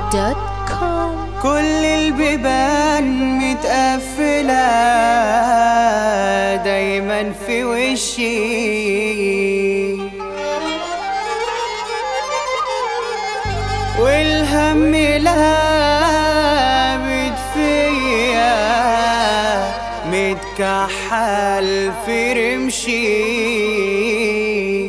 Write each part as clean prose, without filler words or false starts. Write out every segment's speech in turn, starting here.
DJShowTime.com. كل البيبان متقفلة دايما في وشي، والهم لابد فيا متكحل في رمشي،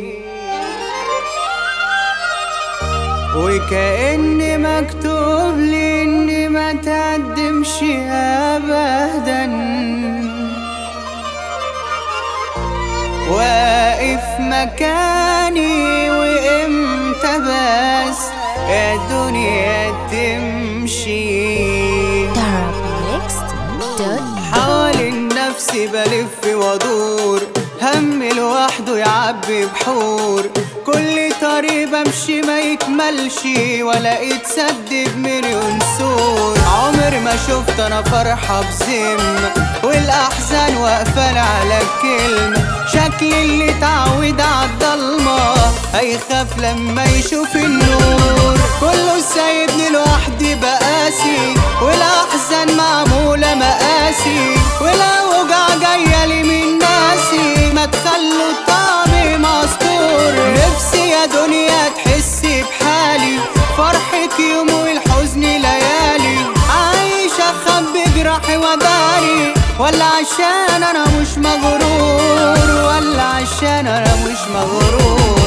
وكأني مكتوب لي اني ما تقدمش ابدا، واقف مكاني وامتى بس الدنيا تمشي. حوالين نفسي بلف وادور، هم لوحده يعبي بحور، كل طريق بمشي ما يكملش ولا يتسدد مليون سور. عمر ما شفت انا فرحة بذمة والاحزان واقفة على كلمة، شكل اللي اتعود عالضلمة هيخاف لما يشوف النور. كله سايبني لوحدي بقاسي، والاحزان معمولة مقاسي، والاوجع جاية لي من ناسي، ما تخلوا الطعم مستور. نفسي يا دنيا تحسي بحالي، فرحة يوم والحزن ليالي، عايش اخبي جراحي وداري، ولا عشان انا مش مغرور، ولا عشان انا مش مغرور.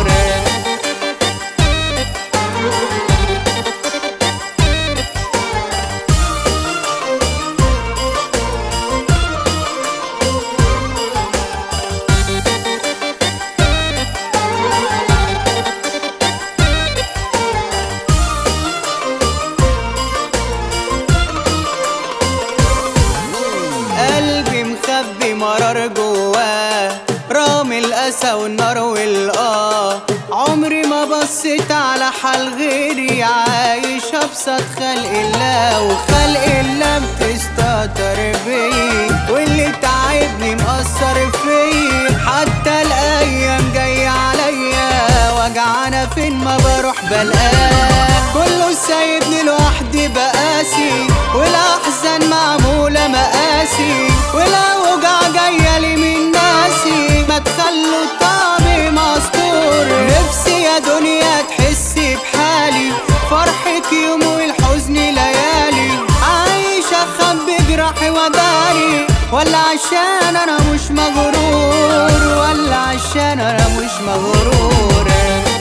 قلبي مخبي مرار جواه، رامي الأسى والنار والآه، عمري ما بصيت على حال غيري، عايش أبسط خلق الله، وخلق الله بتستهتر بيه، واللي تعبني مأثر فيه، حتى الأيام جاية عليا وجعانة فين ما بروح بلقاه. كله سايبني لوحدي بقاسي، والأحزان معمولة مقاسي، والاوجع جاية لي من ناسي، ما تخلوا الطعم مستور. نفسي يا دنيا تحسي بحالي، فرحة يوم والحزن ليالي، عايش اخبي جراحي وداري، ولا عشان انا مش مغرور، ولا عشان انا مش مغرور.